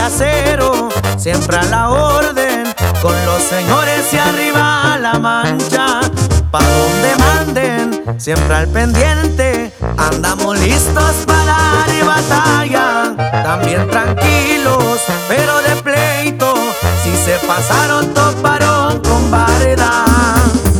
acero, siempre a la orden, con los señores y arriba la mancha. Pa' donde manden, siempre al pendiente, andamos listos para dar y batalla. También tranquilos, pero de pleito, si se pasaron toparon con variedad.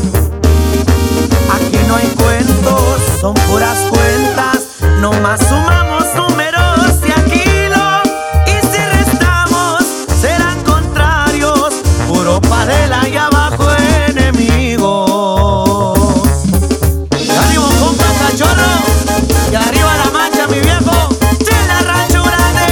Aquí no hay cuentos, son puras cuentas, nomás sumamos números y aquí y si restamos serán contrarios, puro padela y abajo enemigos. Y arriba compa cachorro, y arriba la mancha mi viejo, Chela Rancho Grande.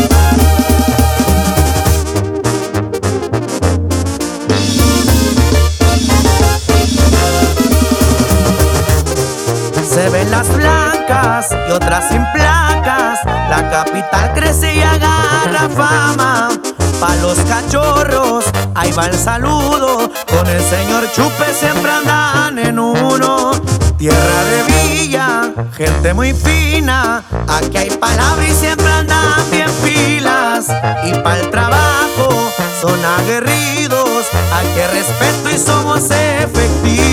Se ven las blancas y otras sin placas, la capital crece y agarra fama. Pa' los cachorros, ahí va el saludo, con el señor Chupe siempre andan en uno. Tierra de villa, gente muy fina, aquí hay palabra y siempre andan bien pilas. Y pa'l trabajo son aguerridos, aquí hay respeto y somos efectivos.